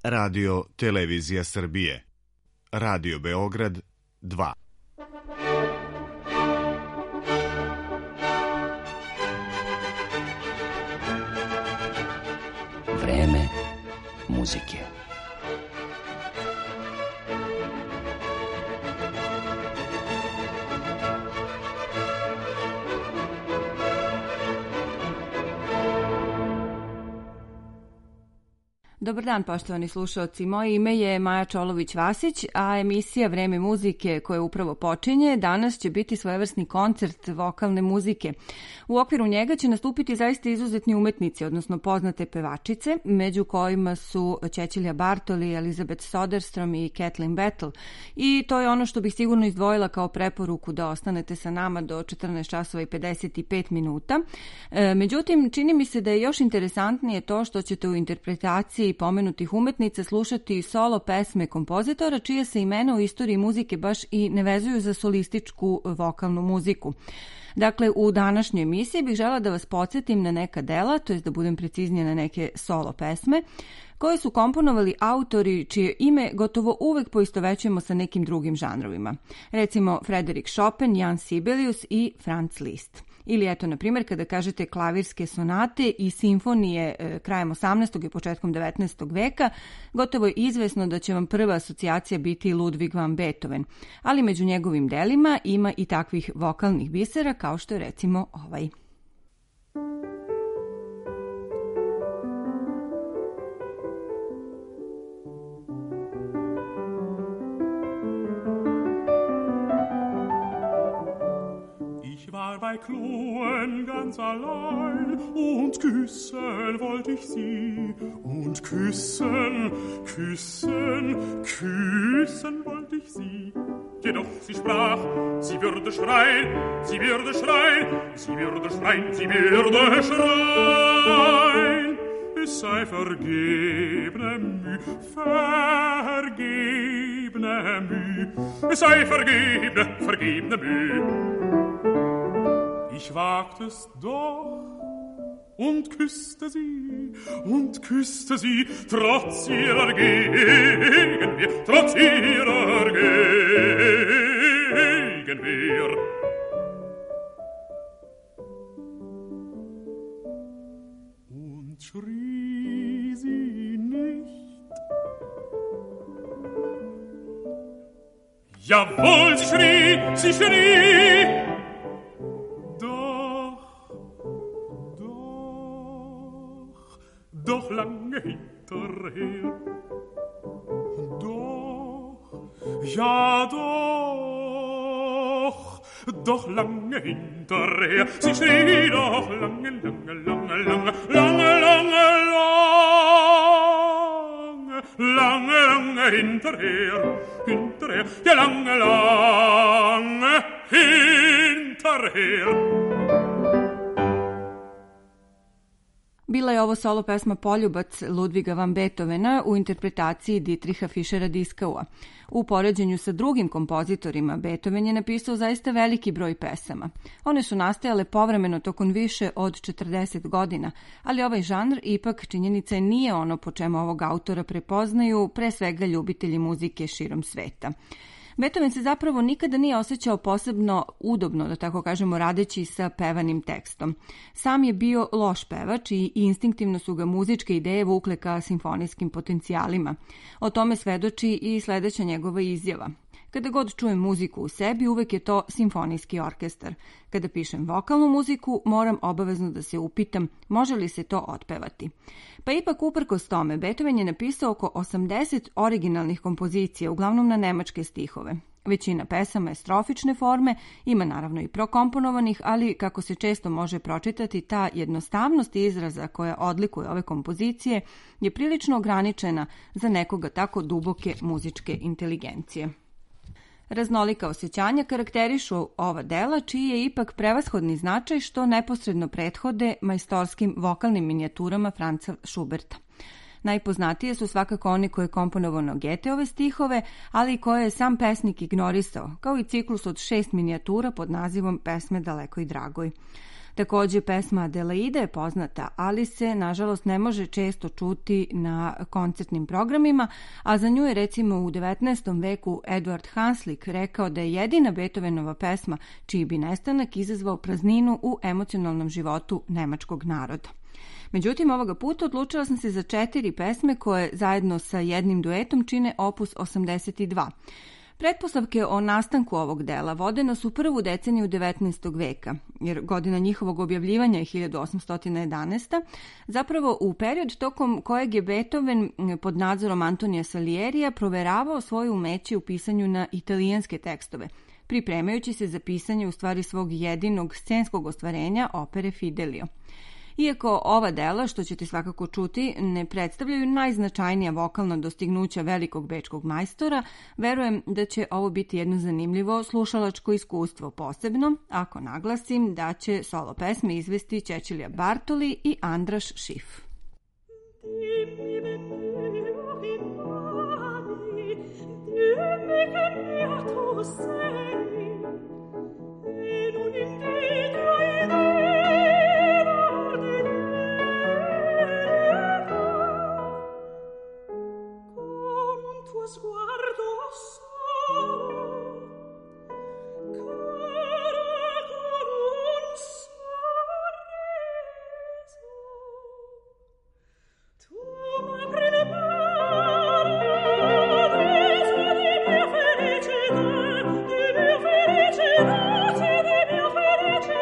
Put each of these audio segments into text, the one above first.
Radio Televizija Srbije. Radio Beograd 2. Vreme muzike. Dobar dan, poštovani slušaoci. Moje ime je Maja Čolović-Vasić, a emisija Vreme muzike koja upravo počinje danas će biti svojevrsni koncert vokalne muzike. U okviru njega će nastupiti zaista izuzetni umetnici, odnosno poznate pevačice, među kojima su Cecilia Bartoli, Elizabeth Soderstrom i Kathleen Battle. I to je ono što bih sigurno izdvojila kao preporuku da ostanete sa nama do 14 časova i 55 minuta. Međutim, čini mi se da je još interesantnije to što ćete u interpretaciji pomenutih umetnica slušati solo pesme kompozitora čije se imena u istoriji muzike baš i ne vezuju za solističku vokalnu muziku. Dakle, u današnjoj emisiji bih žela da vas podsjetim na neka dela, to jest da budem preciznije na neke solo pesme, koje su komponovali autori čije ime gotovo uvek poistovećujemo sa nekim drugim žanrovima. Recimo Frédéric Chopin, Jan Sibelius i Franz Liszt. Ili eto, na primjer, kada kažete klavirske sonate i simfonije krajem 18. i početkom 19. veka, gotovo je izvesno da će vam prva asocijacija biti Ludwig van Beethoven, ali među njegovim delima ima i takvih vokalnih bisera kao što je recimo ovaj. Bei Kloen ganz allein und küssen wollt ich sie und küssen, küssen, küssen wollt ich sie. Jedoch sie sprach, sie würde schreien, sie würde schreien, sie würde schreien, sie würde schreien. Es sei vergebne Müh, vergebne Müh, es sei vergebne Müh. Ich wagte es doch und küsste sie, trotz ihrer Gegenwehr, trotz ihrer Gegenwehr. Und schrie sie nicht. Jawohl, sie schrie. Doch lange hinterher, doch lange hinterher, sie schrie doch lange, lange, lange, lange, lange, lange, lange, lange hinterher, ja lange, lange hinterher. Bila je ovo solo pesma Poljubac Ludviga van Beethovena u interpretaciji Dietricha Fischera-Dieskau. U poređenju sa drugim kompozitorima, Beethoven je napisao zaista veliki broj pesama. One su nastajale povremeno tokom više od 40 godina, ali ovaj žanr ipak činjenica nije ono po čemu ovog autora prepoznaju pre svega ljubitelji muzike širom sveta. Beethoven se zapravo nikada nije osjećao posebno udobno, da tako kažemo, radeći sa pevanim tekstom. Sam je bio loš pevač i instinktivno su ga muzičke ideje vukle ka simfonijskim potencijalima. O tome svedoči i sledeća njegova izjava. Kada god čujem muziku u sebi, uvek je to simfonijski orkestar. Kada pišem vokalnu muziku, moram obavezno da se upitam može li se to otpevati. Pa ipak uprkos tome, Beethoven je napisao oko 80 originalnih kompozicija, uglavnom na nemačke stihove. Većina pesama je strofične forme, ima naravno i prokomponovanih, ali kako se često može pročitati, ta jednostavnost izraza koja odlikuje ove kompozicije je prilično ograničena za nekoga tako duboke muzičke inteligencije. Raznolika osjećanja karakterišu ova dela, čiji je ipak prevashodni značaj što neposredno prethode majstorskim vokalnim minijaturama Franza Schuberta. Najpoznatije su svakako one koje je komponovano Goetheove stihove, ali i koje je sam pesnik ignorisao, kao i ciklus od 6 minijatura pod nazivom Pesme dalekoj dragoj. Takođe, pesma Adelaide je poznata, ali se, nažalost, ne može često čuti na koncertnim programima, a za nju je recimo u 19. veku Eduard Hanslick rekao da je jedina Beethovenova pesma čiji bi nestanak izazvao prazninu u emocionalnom životu nemačkog naroda. Međutim, ovoga puta odlučila sam se za 4 pesme koje zajedno sa jednim duetom čine opus 82. Pretpostavke o nastanku ovog dela vode nas u prvu deceniju 19. veka, jer godina njihovog objavljivanja je 1811. Zapravo u period tokom kojeg je Beethoven pod nadzorom Antonija Salierija proveravao svoje umeće u pisanju na italijanske tekstove, pripremajući se za pisanje u stvari svog jedinog scenskog ostvarenja opere Fidelio. Iako ova dela, što ćete svakako čuti, ne predstavljaju najznačajnija vokalna dostignuća velikog bečkog majstora, verujem da će ovo biti jedno zanimljivo slušalačko iskustvo, posebno ako naglasim da će solo pesme izvesti Cecilia Bartoli i Andras Schiff. Sguardo solo, cara con un sorriso, tu m'apri le paradisi di mia felicità, di mia felicità, sì, di mia felicità.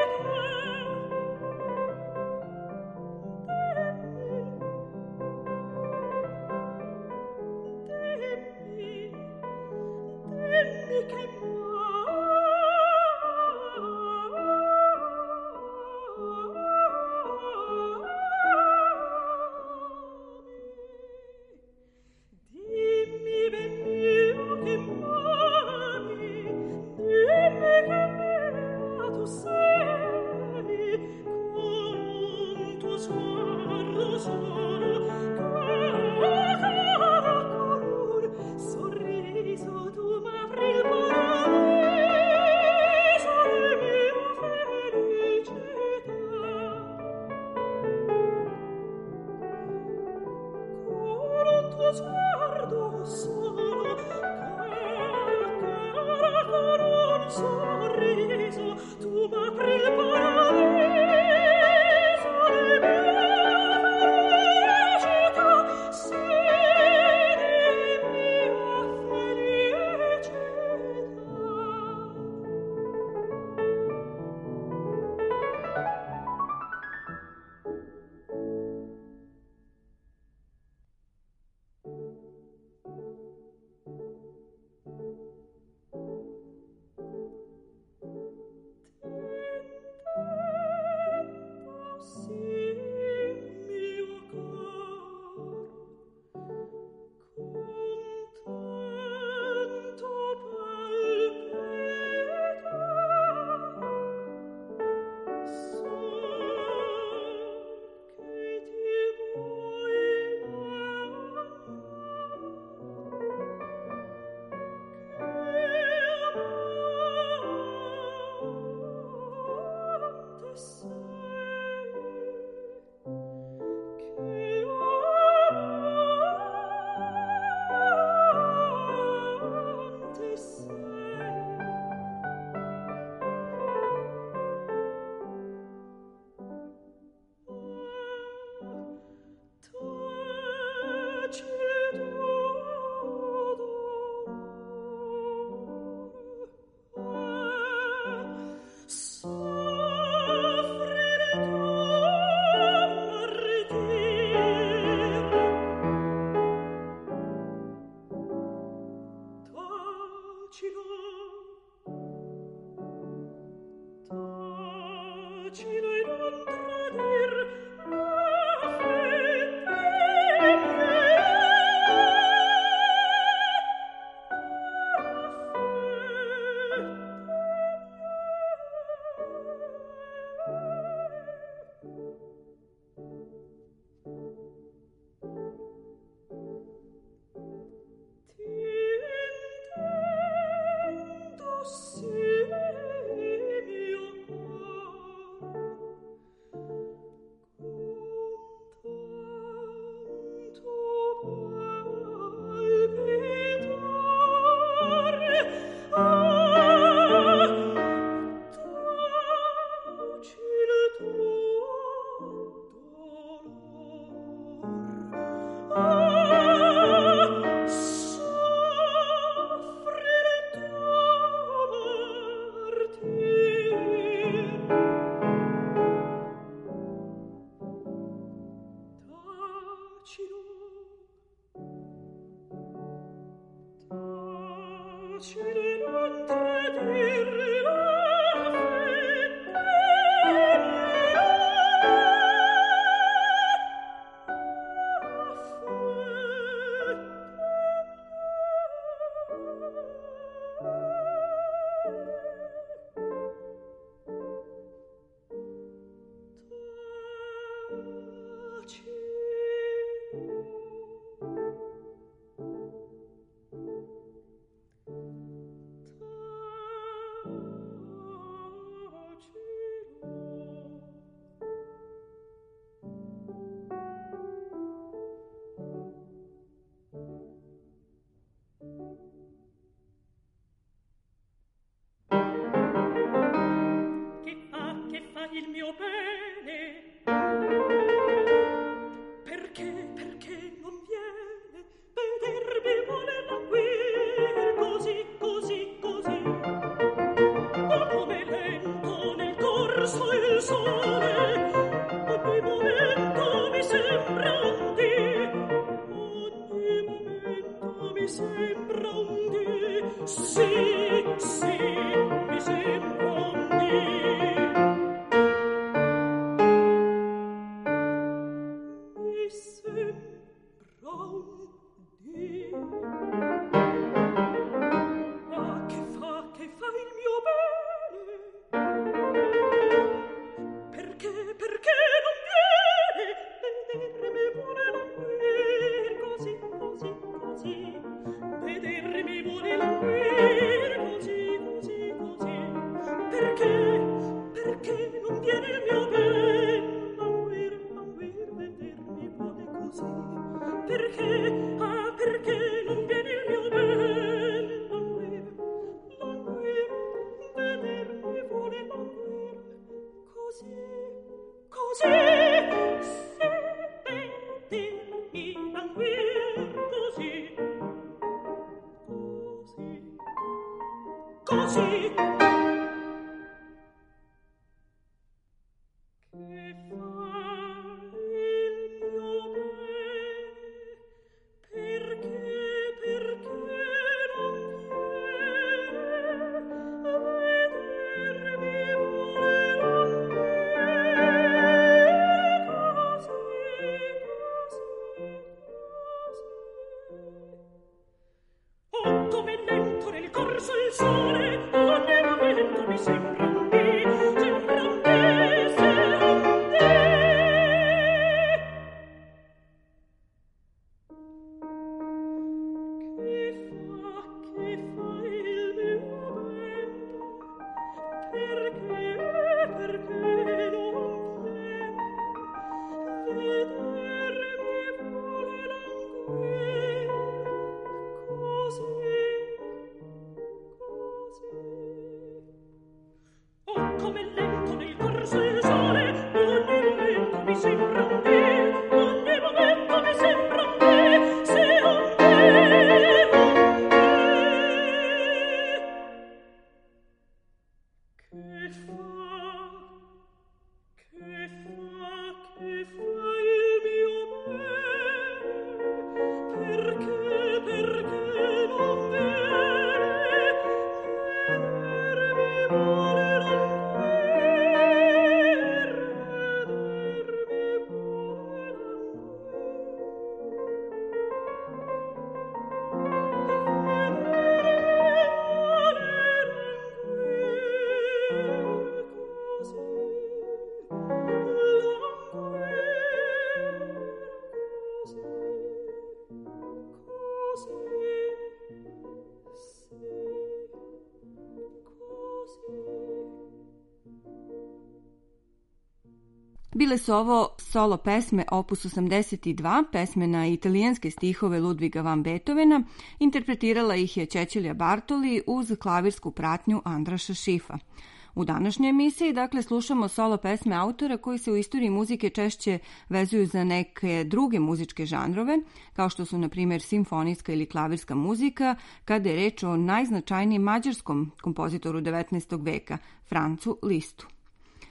Bile su ovo solo pesme opus 82, pesme na italijanske stihove Ludviga van Beethovena, interpretirala ih je Cecilia Bartoli uz klavirsku pratnju Andraša Šifa. U današnjoj emisiji, dakle, slušamo solo pesme autora koji se u istoriji muzike češće vezuju za neke druge muzičke žanrove, kao što su, na primjer, simfonijska ili klavirska muzika, kada je reč o najznačajnijem mađarskom kompozitoru 19. veka, Francu Listu.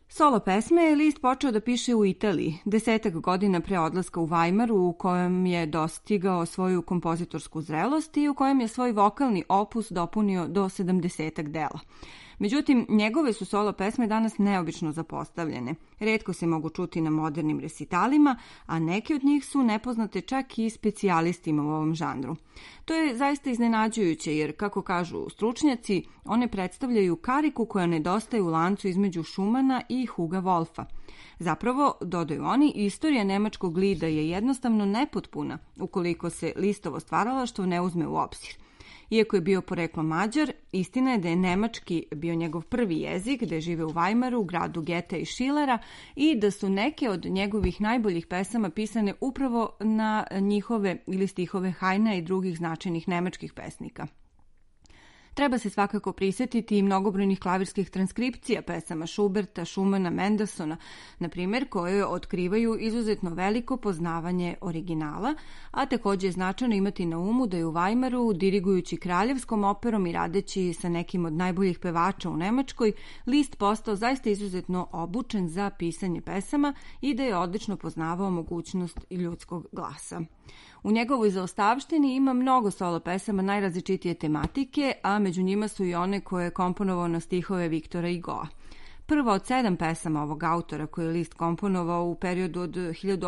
Solo pesme je Liszt počeo da piše u Italiji, 10 godina pre odlaska u Vajmaru, u kojem je dostigao svoju kompozitorsku zrelost i u kojem je svoj vokalni opus dopunio do 70 dela. Međutim, njegove su solo pesme danas neobično zapostavljene. Retko se mogu čuti na modernim resitalima, a neke od njih su nepoznate čak i specijalistima u ovom žanru. To je zaista iznenađujuće jer, kako kažu stručnjaci, one predstavljaju kariku koja nedostaje u lancu između Schumana i Huga Wolfa. Zapravo, dodaju oni, istorija nemačkog lida je jednostavno nepotpuna ukoliko se Listovo stvaralaštvo ne uzme u obzir. Iako je bio poreklom Mađar, istina je da je nemački bio njegov prvi jezik, da je žive u Vajmaru, gradu Goethe i Schillera, i da su neke od njegovih najboljih pesama pisane upravo na njihove ili stihove Heina i drugih značajnih nemačkih pesnika. Treba se svakako prisjetiti i mnogobrojnih klavirskih transkripcija pesama Schuberta, Schumana, Mendelssohna, na primjer, koje otkrivaju izuzetno veliko poznavanje originala, a također je značajno imati na umu da je u Vajmaru, dirigujući kraljevskom operom i radeći sa nekim od najboljih pevača u Nemačkoj, Liszt postao zaista izuzetno obučen za pisanje pesama i da je odlično poznavao mogućnost ljudskog glasa. U njegovoj zaostavštini ima mnogo solo pesama najrazličitije tematike, a među njima su i one koje je komponovao na stihove Viktora Hugoa. Prva od 7 pesama ovog autora koje je Liszt komponovao u periodu od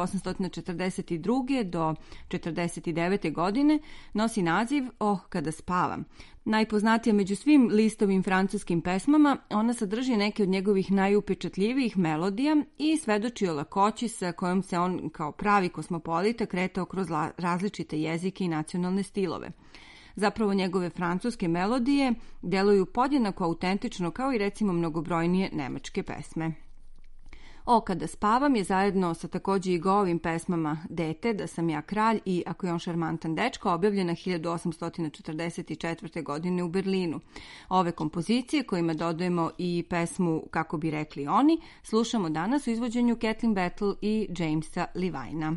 1842. do 1949. godine nosi naziv Oh, kada spavam. Najpoznatija među svim Listovim francuskim pesmama, ona sadrži neke od njegovih najupečatljivijih melodija i svedoči o lakoći sa kojom se on kao pravi kosmopolita kretao kroz različite jezike i nacionalne stilove. Zapravo njegove francuske melodije deluju podjednako autentično kao i recimo mnogobrojnije nemačke pesme. O, kada spavam je zajedno sa također i Hugoovim pesmama Dete, Da sam ja kralj i Ako je on šarmantan dečko objavljena 1844. godine u Berlinu. Ove kompozicije, kojima dodajemo i pesmu Kako bi rekli oni, slušamo danas u izvođenju Kathleen Battle i Jamesa Levina.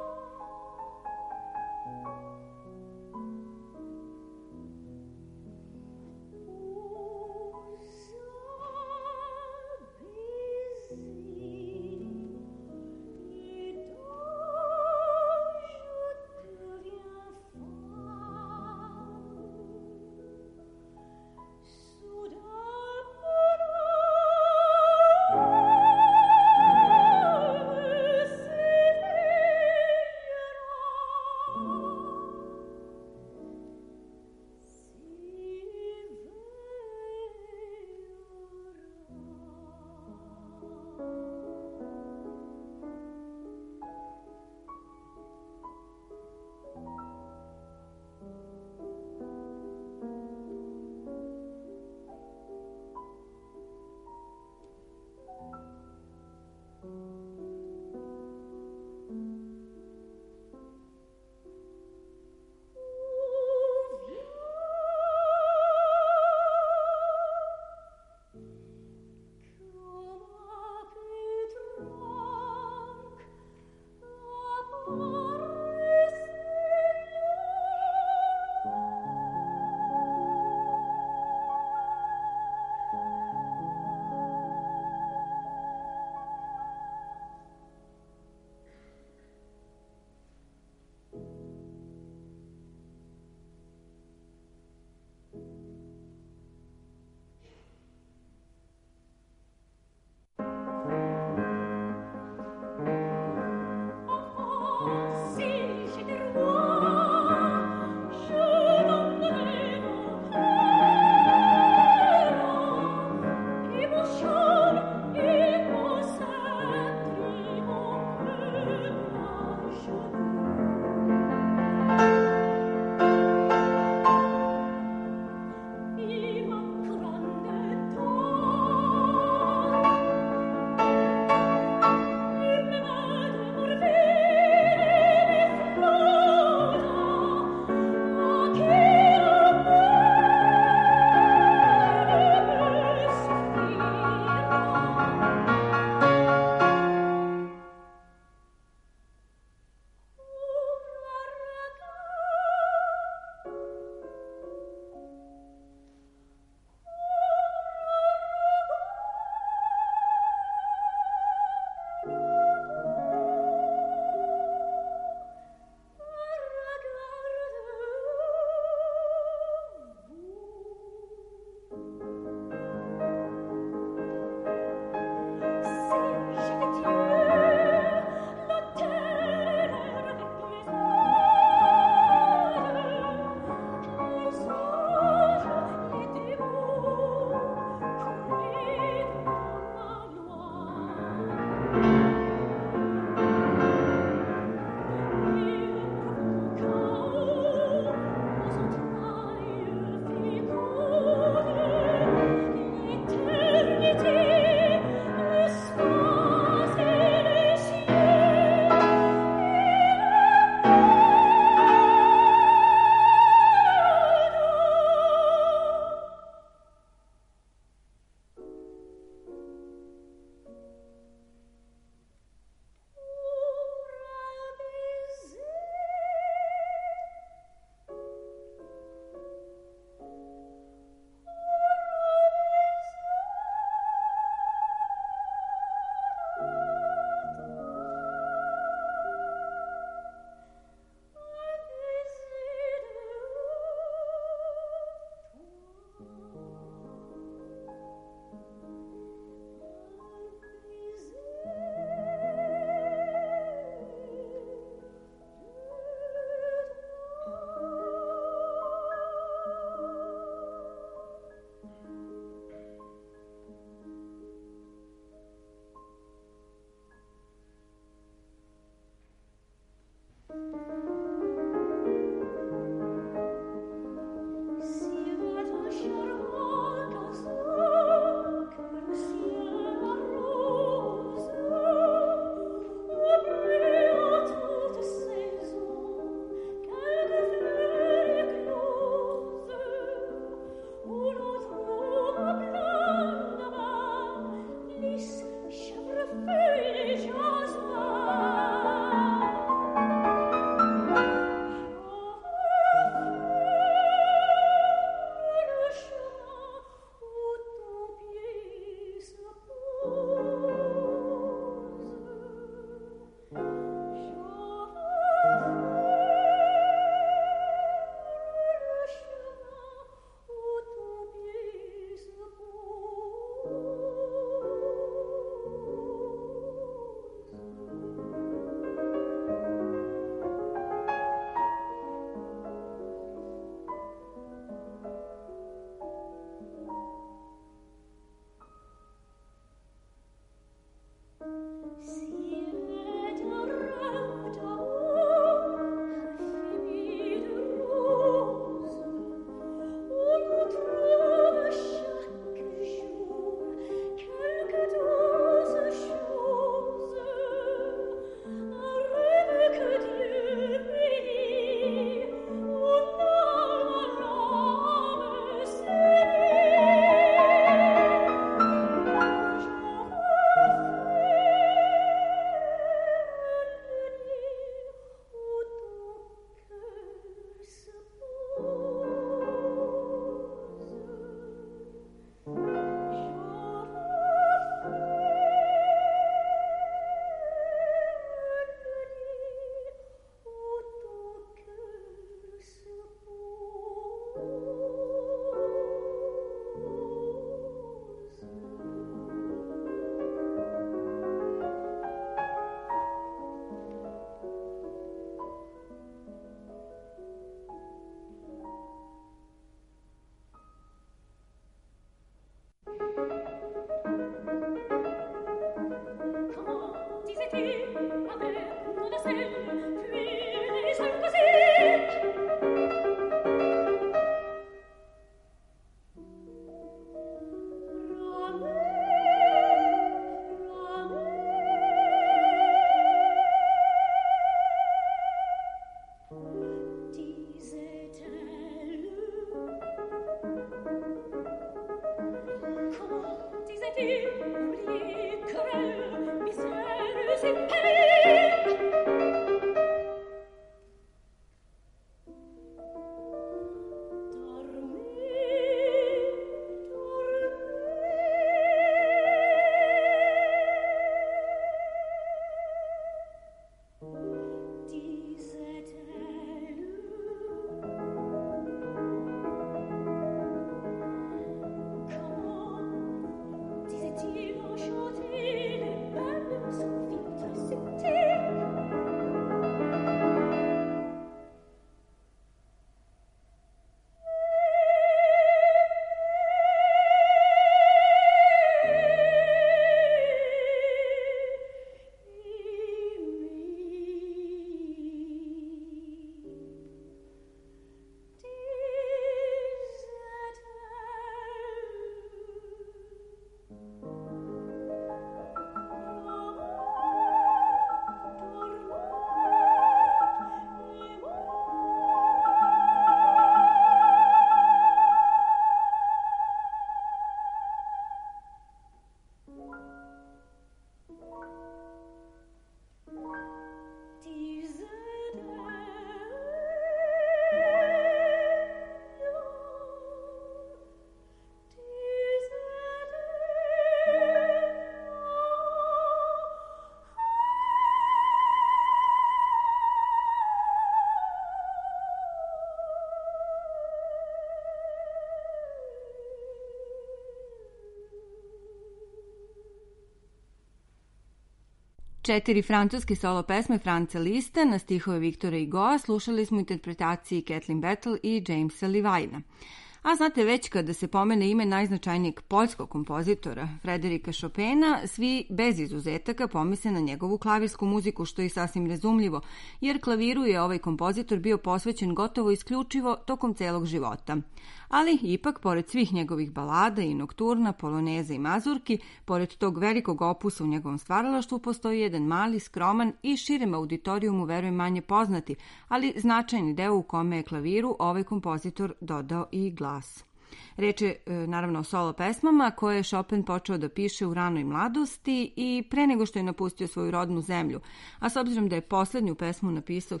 4 francuske solo pesme Franca Lista na stihove Viktora Hugoa slušali smo interpretaciji Kathleen Battle i Jamesa Levina. A znate već kada se pomene ime najznačajnijeg poljskog kompozitora, Frederika Chopina, svi bez izuzetaka pomisle na njegovu klavirsku muziku, što je sasvim razumljivo, jer klaviru je ovaj kompozitor bio posvećen gotovo isključivo tokom celog života. Ali ipak, pored svih njegovih balada i nokturna, poloneza i mazurki, pored tog velikog opusa u njegovom stvaralaštvu postoji jedan mali, skroman i širem auditorijumu, verujem manje poznati, ali značajni deo u kome je klaviru ovaj kompozitor dodao i glas. Reč je naravno o solo pesmama koje je Chopin počeo da piše u ranoj mladosti i pre nego što je napustio svoju rodnu zemlju. A s obzirom da je poslednju pesmu napisao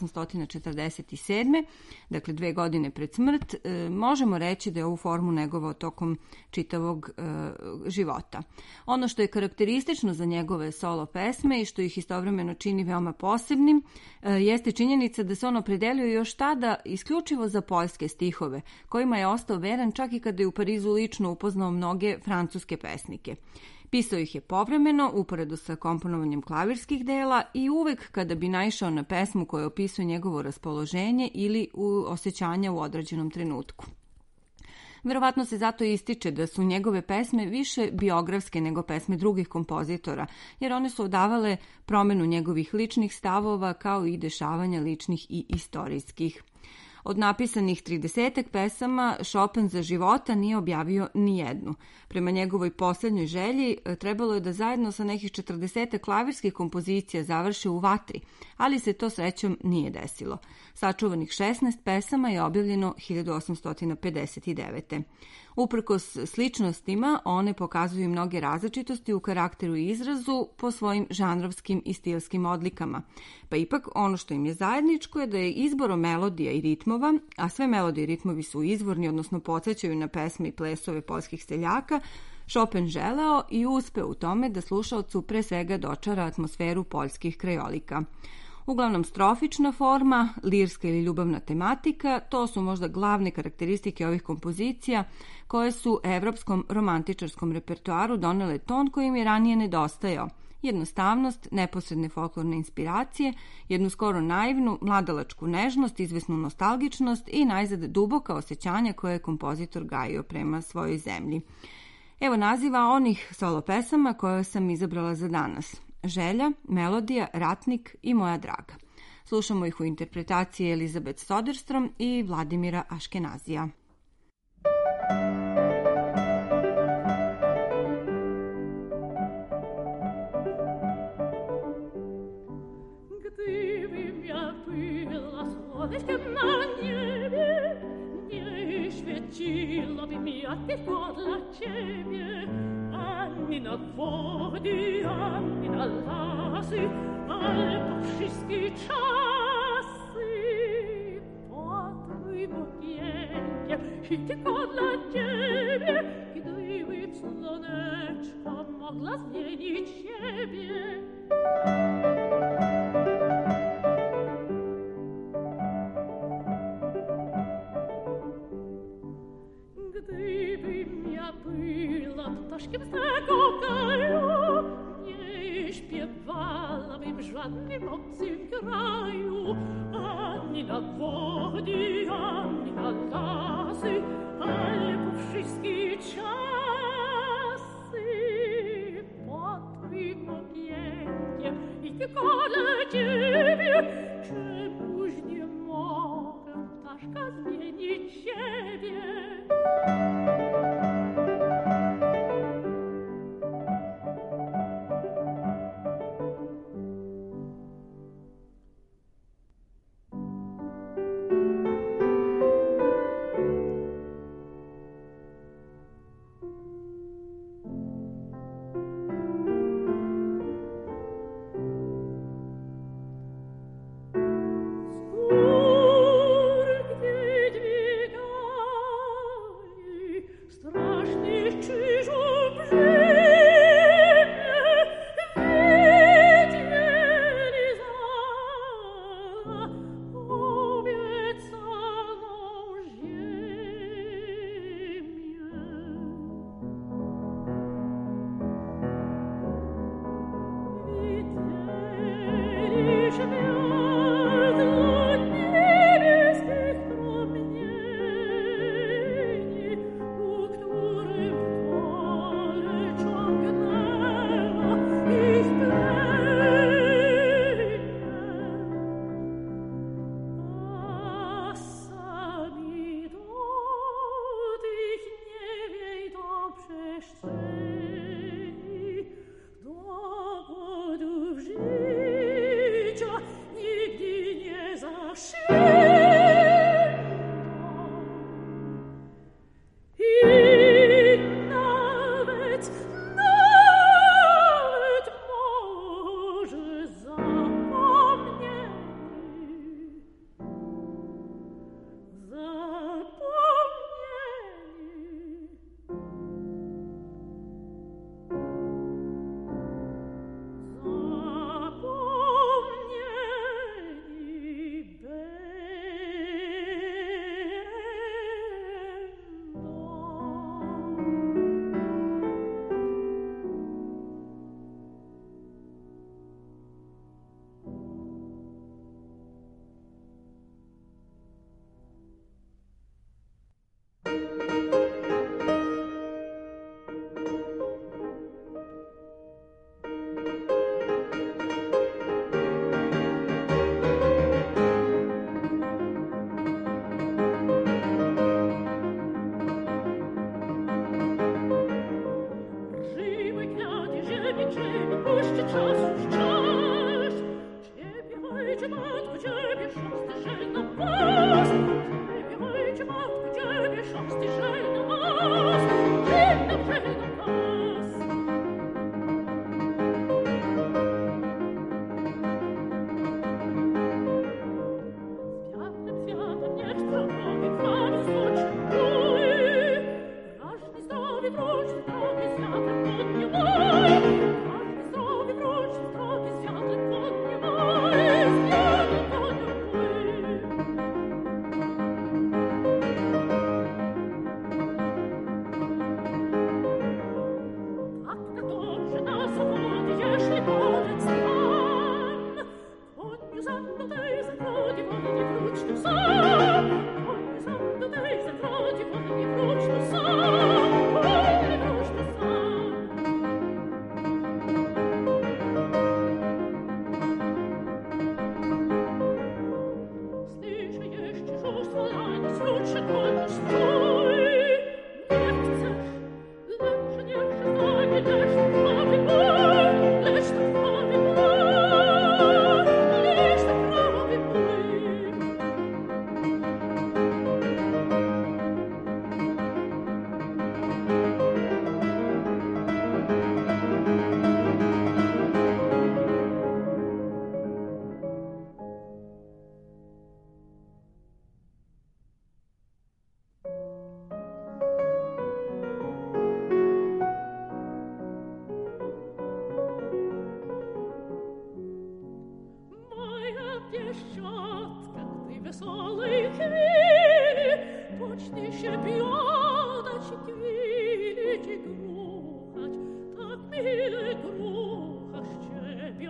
1847. dakle 2 godine pred smrt, možemo reći da je ovu formu negovao tokom čitavog života. Ono što je karakteristično za njegove solo pesme i što ih istovremeno čini veoma posebnim jeste činjenica da se on opredelio još tada isključivo za poljske stihove, kojima je ostao veran čak i kada je u Parizu lično upoznao mnoge francuske pesnike. Pisao ih je povremeno, uporedo sa komponovanjem klavirskih dela i uvek kada bi naišao na pesmu koja opisuje njegovo raspoloženje ili osjećanja u određenom trenutku. Verovatno se zato ističe da su njegove pesme više biografske nego pesme drugih kompozitora, jer one su odavale promenu njegovih ličnih stavova kao i dešavanja ličnih i istorijskih. Od napisanih 30 pesama, Chopin za života nije objavio ni jednu. Prema njegovoj posljednjoj želji trebalo je da zajedno sa nekih 40 klavirskih kompozicija završe u vatri, ali se to srećom nije desilo. Sačuvanih 16 pesama je objavljeno 1859. Uprkos sličnostima, one pokazuju mnoge različitosti u karakteru i izrazu po svojim žanrovskim i stilskim odlikama. Pa ipak ono što im je zajedničko je da je izborom melodija i ritmova, a sve melodije i ritmovi su izvorni, odnosno podsjećaju na pesme i plesove poljskih seljaka, Chopin želeo i uspeo u tome da slušaocu pre svega dočara atmosferu poljskih krajolika. Uglavnom strofična forma, lirska ili ljubavna tematika, to su možda glavne karakteristike ovih kompozicija koje su evropskom romantičarskom repertoaru donele ton koji im je ranije nedostajao. Jednostavnost, neposredne folklorne inspiracije, jednu skoro naivnu, mladalačku nežnost, izvesnu nostalgičnost i najzad duboka osjećanja koje je kompozitor gajio prema svojoj zemlji. Evo naziva onih solo pesama koje sam izabrala za danas. Želja, Melodija, Ratnik i Moja draga. Slušamo ih u interpretaciji Elizabeth Soderstrom i Vladimira Aškenazija. Świeciło by mi tylko dla ciebie, ani na wody, ani na lasy, albo wszystkie czasy. Potrój mu pięknie i tylko dla ciebie, gdyby słoneczko mogła zmienić siebie. Gdybym ja była ptaszkiem z tego kraju, nie śpiewałabym w żadnym obcym kraju, ani na wody, ani na lasy, ale po wszystkie czasy. Potrój mu pięknie i tylko dla ciebie, czemuż nie mogę ptaszka zmienić siebie.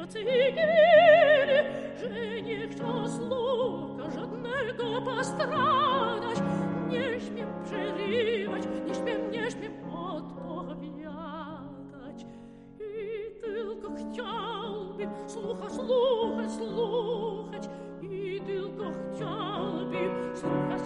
cyginy, że nie chcą słucha żadnego postradać. Nie śmiem przerywać, nie śmiem odpowiadać. I tylko chciałbym słuchać i tylko chciałbym słuchać.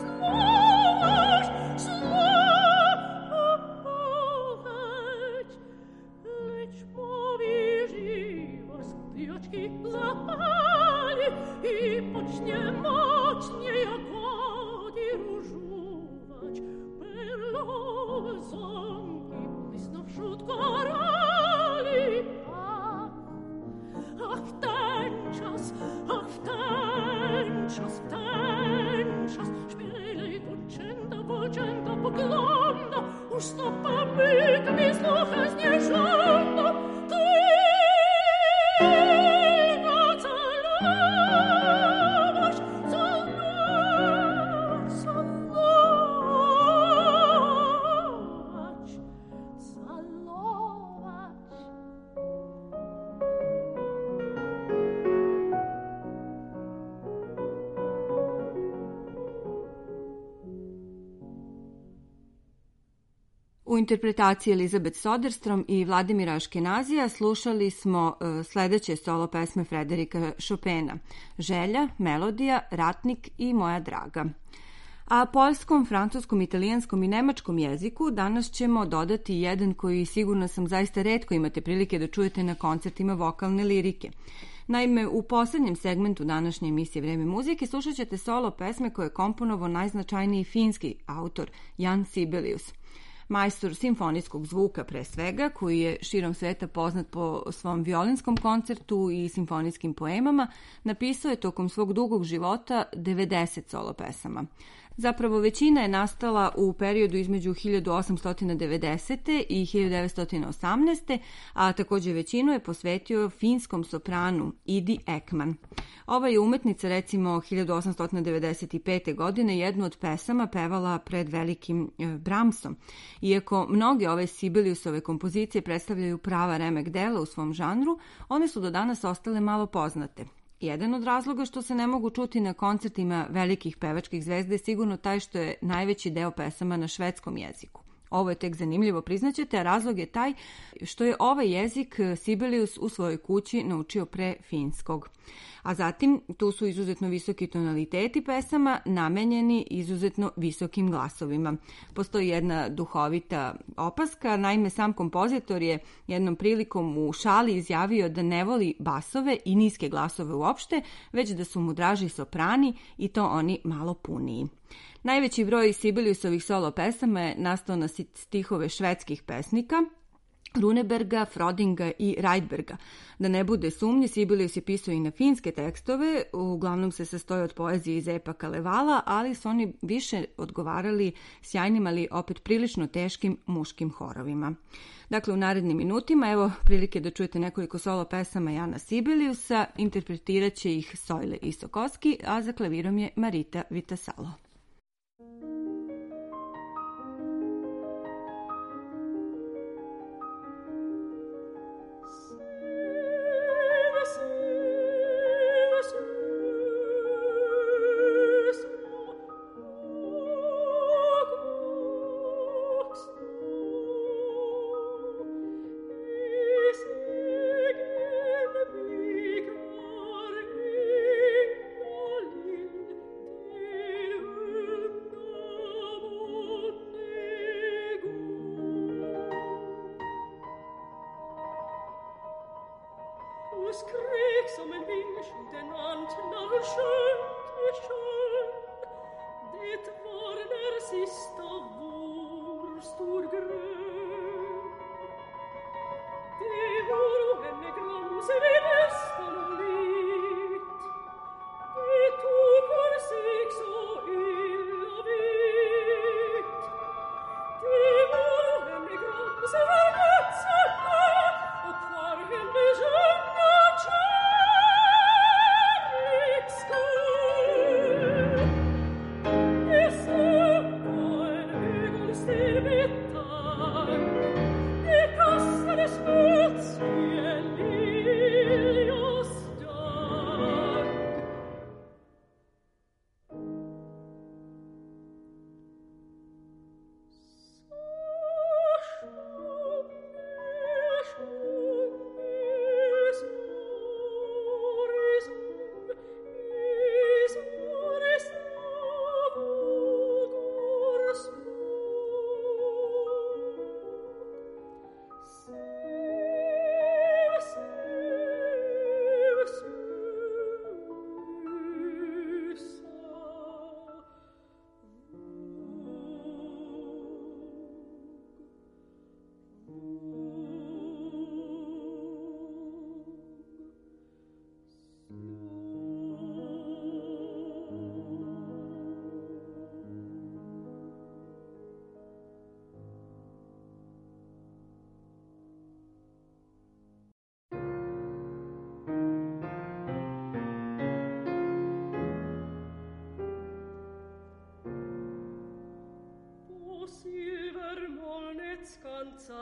Lecz mówi żywość, gdy oczki zapali i pocznie mocnie jagody różować. Perlowe ząbki błysną wśród korali. Ach, ten czas, śmielej poczęta pogląda, już stopa myk mi słucha znieżąda. Tylko calować. U interpretaciji Elizabeth Soderstrom i Vladimira Aškenazija slušali smo sledeće solo pesme Frederika Chopina: Želja, Melodija, Ratnik i Moja draga. A poljskom, francuskom, italijanskom i nemačkom jeziku danas ćemo dodati jedan koji sigurno sam zaista retko imate prilike da čujete na koncertima vokalne lirike. Naime, u poslednjem segmentu današnje emisije Vreme muzike slušat ćete solo pesme koje je komponovao najznačajniji finski autor Jan Sibelius. Majstor simfonijskog zvuka pre svega, koji je širom sveta poznat po svom violinskom koncertu i simfonijskim poemama, napisao je tokom svog dugog života 90 solo pesama. Zapravo većina je nastala u periodu između 1890. i 1918. a takođe većinu je posvetio finskom sopranu Idi Ekman. Ova je umetnica recimo 1895. godine jednu od pesama pevala pred velikim Brahmsom. Iako mnoge ove Sibeliusove kompozicije predstavljaju prava remek dela u svom žanru, one su do danas ostale malo poznate. Jedan od razloga što se ne mogu čuti na koncertima velikih pevačkih zvezda je sigurno taj što je najveći deo pesama na švedskom jeziku. Ovo je tek zanimljivo, priznaćete, a razlog je taj što je ovaj jezik Sibelius u svojoj kući naučio pre finskog. A zatim tu su izuzetno visoki tonaliteti pesama namenjeni izuzetno visokim glasovima. Postoji jedna duhovita opaska, naime sam kompozitor je jednom prilikom u šali izjavio da ne voli basove i niske glasove uopšte, već da su mu draži soprani i to oni malo puniji. Najveći broj Sibeliusovih solo pesama je nastao na stihove švedskih pesnika, Runeberga, Frodinga i Rydberga. Da ne bude sumnje, Sibelius je pisao i na finske tekstove, uglavnom se sastoje od poezije iz epa Kalevala, ali su oni više odgovarali sjajnim, ali opet prilično teškim muškim horovima. Dakle, u narednim minutima, evo prilike da čujete nekoliko solo pesama Jana Sibeliusa, interpretirat će ih Sojle Isokoski, a za klavirom je Marita Vitasalo. Spezie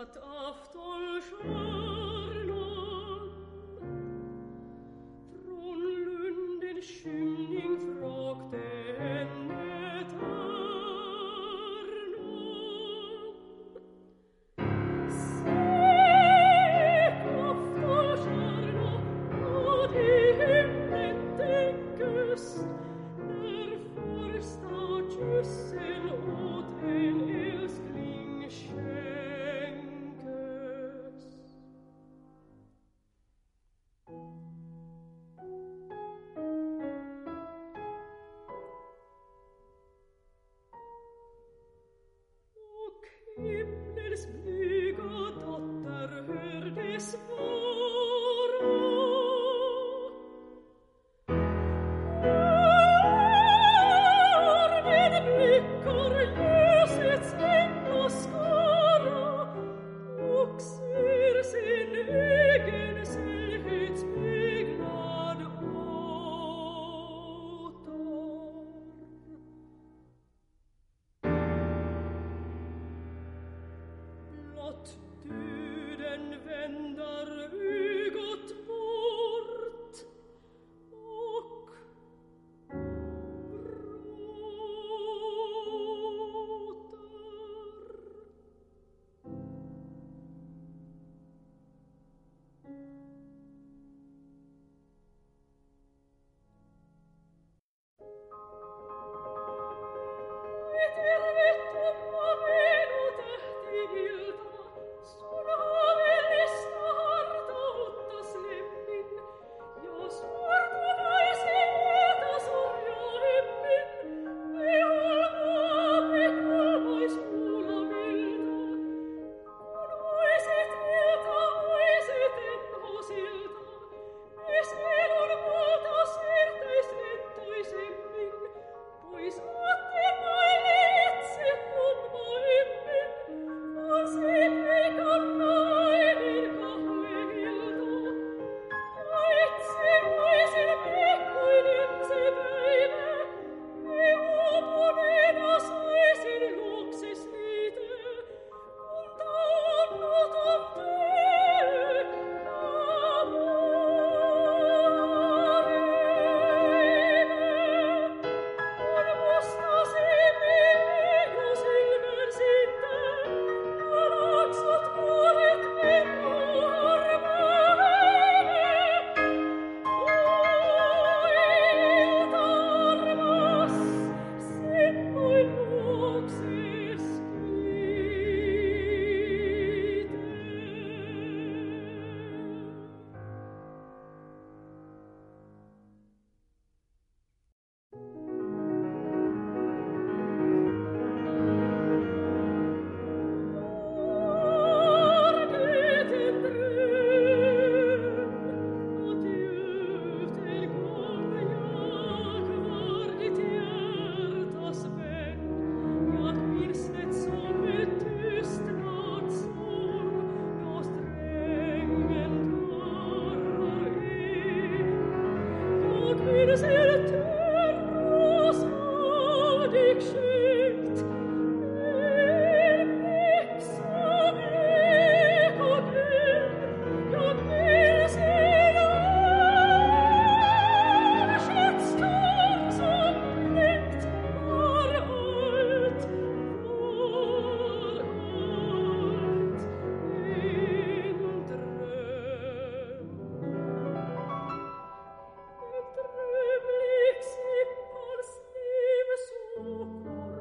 So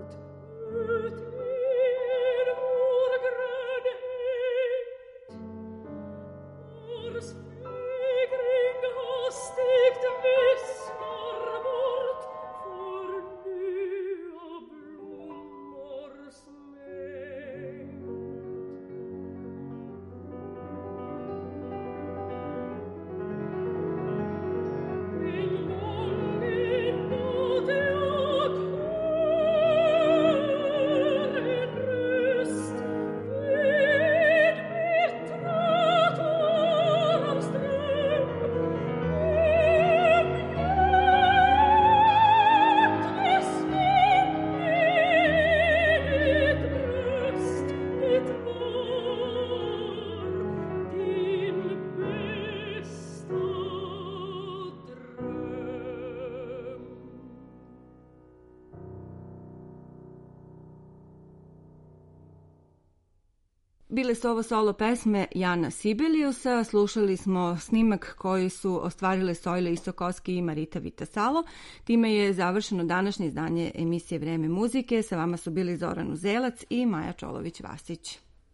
Bile su ovo solo pesme Jana Sibeliusa, slušali smo snimak koji su ostvarile Sojle Isokoski i Marita Vitasalo. Time je završeno današnje izdanje emisije Vreme muzike. Sa vama su bili Zoran Uzelac i Maja Čolović-Vasić.